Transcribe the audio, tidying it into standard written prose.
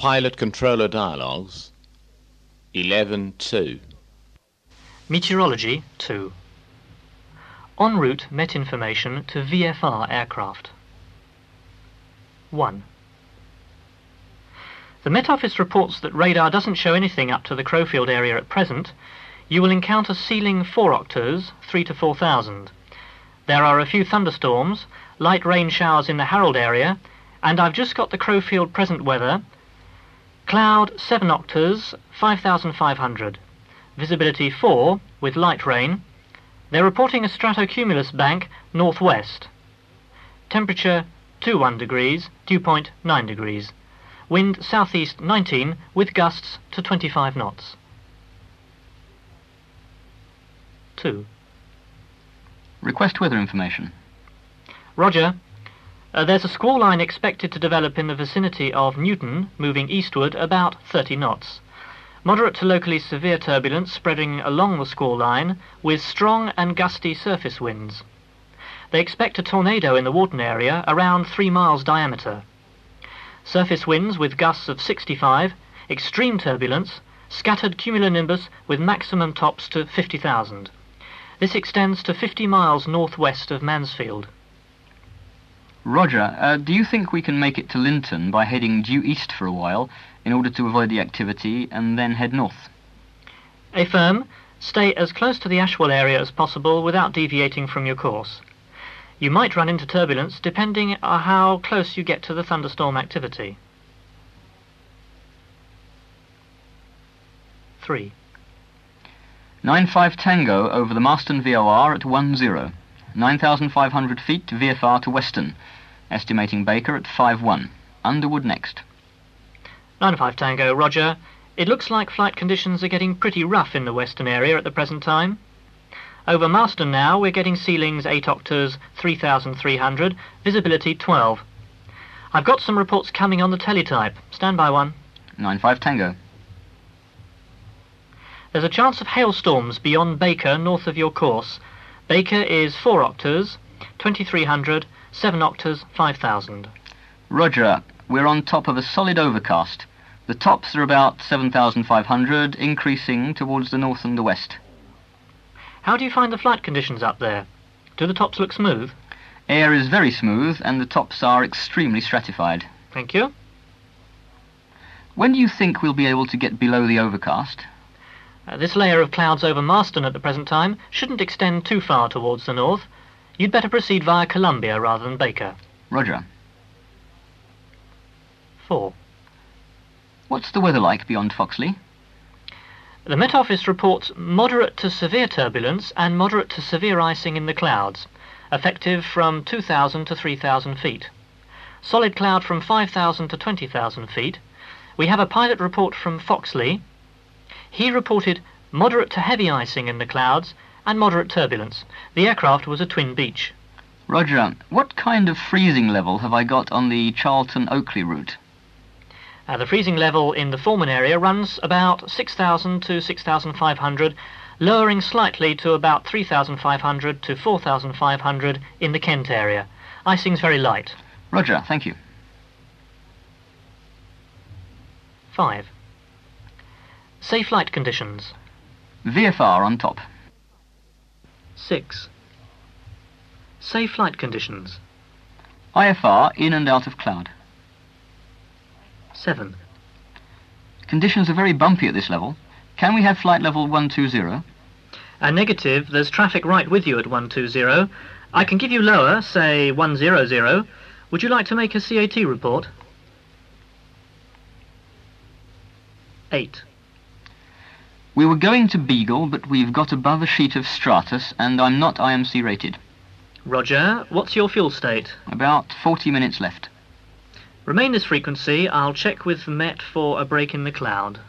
Pilot Controller Dialogues 11.2. Meteorology 2. En route Met information to VFR aircraft. 1. The Met Office reports that radar doesn't show anything up to the Crowfield area at present. You will encounter ceiling 4 octaves, 3 to 4,000. There are a few thunderstorms, light rain showers in the Harold area, and I've just got the Crowfield present weather. Cloud 7 octaves, 5,500. Visibility 4 with light rain. They're reporting a stratocumulus bank northwest. Temperature 21 degrees, dew point 9 degrees. Wind southeast 19 with gusts to 25 knots. 2. Request weather information. Roger. There's a squall line expected to develop in the vicinity of Newton, moving eastward about 30 knots. Moderate to locally severe turbulence spreading along the squall line with strong and gusty surface winds. They expect a tornado in the Wharton area around 3 miles diameter. Surface winds with gusts of 65, extreme turbulence, scattered cumulonimbus with maximum tops to 50,000. This extends to 50 miles northwest of Mansfield. Roger, do you think we can make it to Linton by heading due east for a while in order to avoid the activity and then head north? Affirm. Stay as close to the Ashwell area as possible without deviating from your course. You might run into turbulence depending on how close you get to the thunderstorm activity. 3. 95 Tango over the Marston VOR at 10. 9,500 feet VFR to Western. Estimating Baker at 5-1. Underwood next. 95 Tango, Roger. It looks like flight conditions are getting pretty rough in the western area at the present time. Over Marston now, we're getting ceilings 8 octaves, 3,300, visibility 12. I've got some reports coming on the teletype. Stand by one. 95 Tango. There's a chance of hailstorms beyond Baker, north of your course. Baker is 4 octaves, 2,300, 7 octaves, 5,000. Roger, we're on top of a solid overcast. The tops are about 7,500, increasing towards the north and the west. How do you find the flight conditions up there? Do the tops look smooth? Air is very smooth and the tops are extremely stratified. Thank you. When do you think we'll be able to get below the overcast? This layer of clouds over Marston at the present time shouldn't extend too far towards the north. You'd better proceed via Columbia rather than Baker. Roger. 4. What's the weather like beyond Foxley? The Met Office reports moderate to severe turbulence and moderate to severe icing in the clouds, effective from 2,000 to 3,000 feet. Solid cloud from 5,000 to 20,000 feet. We have a pilot report from Foxley. He reported moderate to heavy icing in the clouds and moderate turbulence. The aircraft was a twin beach. Roger. What kind of freezing level have I got on the Charlton-Oakley route? The freezing level in the Foreman area runs about 6,000 to 6,500, lowering slightly to about 3,500 to 4,500 in the Kent area. Icing's very light. Roger, thank you. 5. Safe flight conditions. VFR on top. 6. Safe flight conditions. IFR in and out of cloud. 7. Conditions are very bumpy at this level. Can we have flight level 120? Negative. There's traffic right with you at 120. I can give you lower, say 100. Would you like to make a CAT report? 8. We were going to Beagle, but we've got above a sheet of stratus, and I'm not IMC rated. Roger. What's your fuel state? About 40 minutes left. Remain this frequency. I'll check with the Met for a break in the cloud.